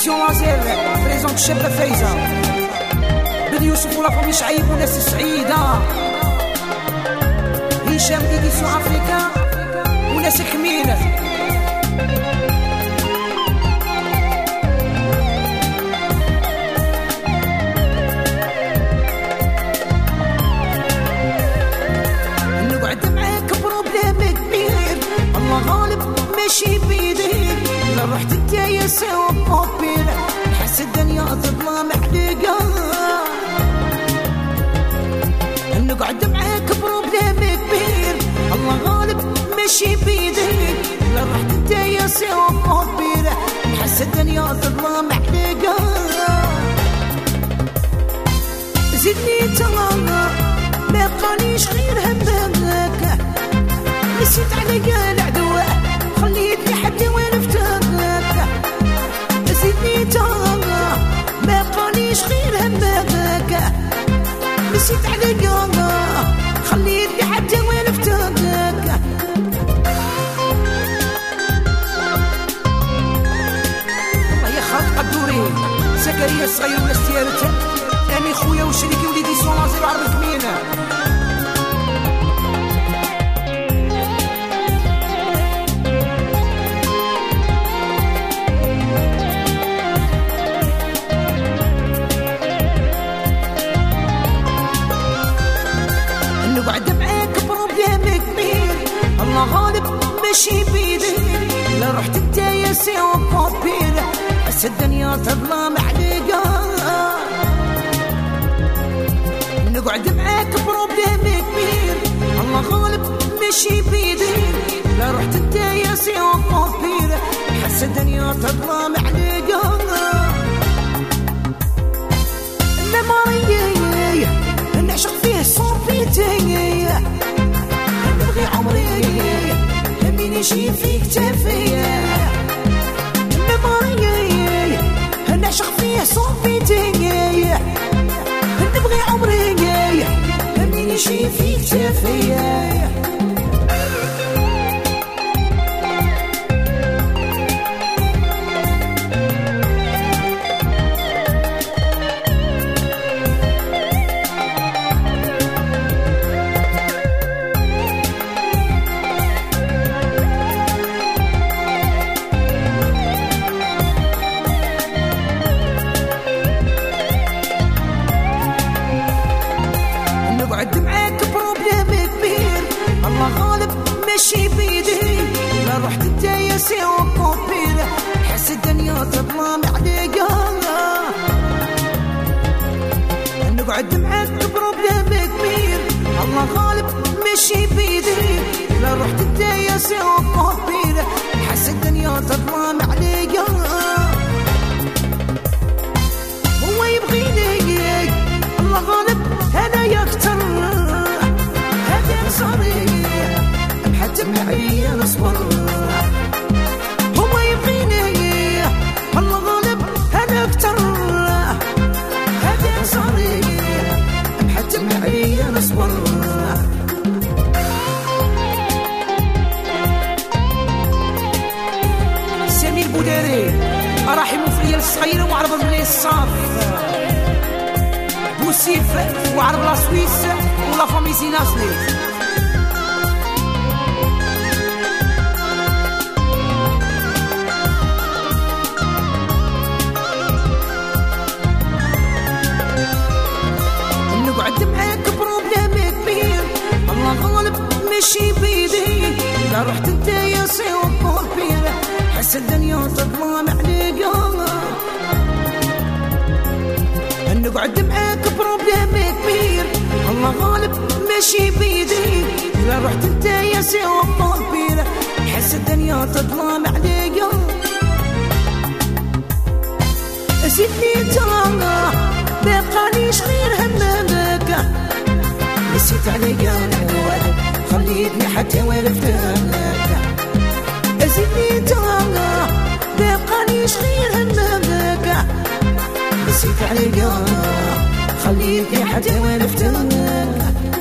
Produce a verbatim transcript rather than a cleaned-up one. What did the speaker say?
إديسيون لازير بريزونت الشابة فايزة بن يوسف ولا فامي شعيب وناس السعيدة هشام إديسيون أفريكا وناس كمين نقعد معاك بروبليم كبير الله غالب ماشي بيديك لا رحت انت يا سوا بوبير نحس الدنيا تظلم حقيقة نقعد معاك بروبليم كبير الله غالب ماشي بيديك لا رحت انت يا سوا بوبير نحس الدنيا تظلم حقيقة زدني تماما ما بقانيش غير همك نسيت عليا العدوى خليتني حتى وين افتكرك زدني تاما ما بقانيش غير همك نسيت عليا خليتني حتى وين افتكرك الله يا خالق الدوري زكريا الصغير ولا ستيارته أنا خويا وشريكي وليدي سونازير وعرب الكمينة نقعد معاك بروبليم كبير الله غالب ماشي بيديك لا رحت انت يا سوا بوبير حس الدنيا تظلم عليك نقعد معاك بروبليم كبير الله غالب ماشي بيديك لا رحت انت يا سوا بوبير حس الدنيا تظلم عليك الممارية نعشق فيه صوبيتي نبغي عمري همي نشي في كتافيا الممارية نعشق فيه صوبيتي نبغي عمري همي نشي في كتافيا نقعد معاك بروبليم كبير الله غالب ماشي بيديك لا رحت انت يا سوا بوبير حس الدنيا تظلم عليك نقعد معاك بروبليم كبير الله غالب ماشي بيديك لا رحت انت يا سوا بوبير حس الدنيا تظلم عليك هو يبغيني الله غالب انا يكتر هذا صريح حتى معي نصبر هو يبغيني الله غالب انا اكتر هذا صريح حتى معي نصبر سامي البوداري راح مفرية الصغيرة وعرب من الصاف بوسيف وعرب لا سويس ولا فامي زيناسلي نقعد معاك بروبليم كبير الله غالب ماشي بيديك لا رحت انت يا سوا بوبير حس الدنيا تظلم عليك نقعد معاك بروبليم كبير الله غالب ماشي بيديك لا رحت انت يا سوا بوبير حس الدنيا تظلم عليك زدني تاما ما بقانيش غير همك نسيت عليا العدوى خليتني حتى وين افتكرك زدني تاما ما بقانيش غير همك نسيت عليا خليتني حتى وين افتكرك